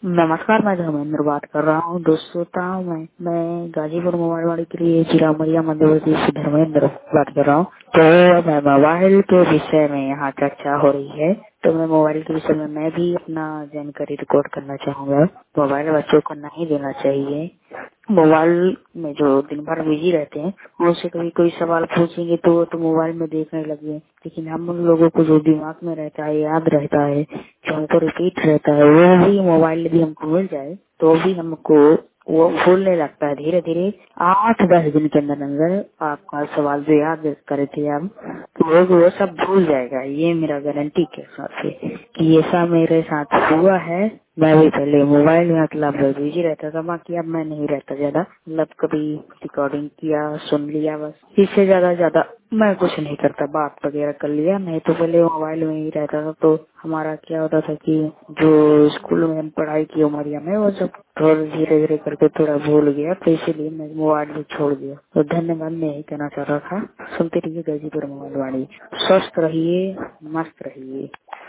नमस्कार, मैं धर्मेंद्र बात कर रहा हूँ। दोस्तों मैं गाजीपुर मोबाइल वाले के लिए चिरामरिया मध्य प्रदेश से धर्मेंद्र बात कर रहा हूँ। तो मैं मोबाइल के विषय में यहाँ चर्चा हो रही है, तो मैं मोबाइल के विषय में मैं भी अपना जानकारी रिकॉर्ड करना चाहूँगा। मोबाइल बच्चों को नहीं देना चाहिए। मोबाइल में जो दिन भर बिजी रहते हैं, उनसे कभी कोई सवाल पूछेंगे तो वो तो मोबाइल में देखने लगे, लेकिन हम उन लोगों को जो दिमाग में रहता है, याद रहता है, जो हमको रिपीट रहता है, वो भी मोबाइल भी हमको मिल जाए तो भी हमको वो भूलने लगता है धीरे धीरे। 8-10 दिन के अंदर अंदर आपका सवाल जो याद करे थे हम, तो वो सब भूल जाएगा। ये मेरा गारंटी के साथ है कि ऐसा मेरे साथ हुआ है। मैं भी पहले मोबाइल में मतलब बिजी रहता था, बाकी अब मैं नहीं रहता ज्यादा। मतलब कभी रिकॉर्डिंग किया, सुन लिया, बस इससे ज्यादा मैं कुछ नहीं करता। बात वगैरह कर लिया, नहीं तो पहले मोबाइल में ही रहता था। तो हमारा क्या होता था कि जो स्कूल में हम पढ़ाई की उमरिया में, वो सब थोड़ा धीरे धीरे करके थोड़ा भूल गया, तो इसीलिए मैं मोबाइल भी छोड़ दिया। तो धन्यवाद, मैं यही कहना चाह रहा था। सुनते रहिए गाजीपुर मोबाइल वाणी। स्वस्थ रहिए, मस्त रहिए।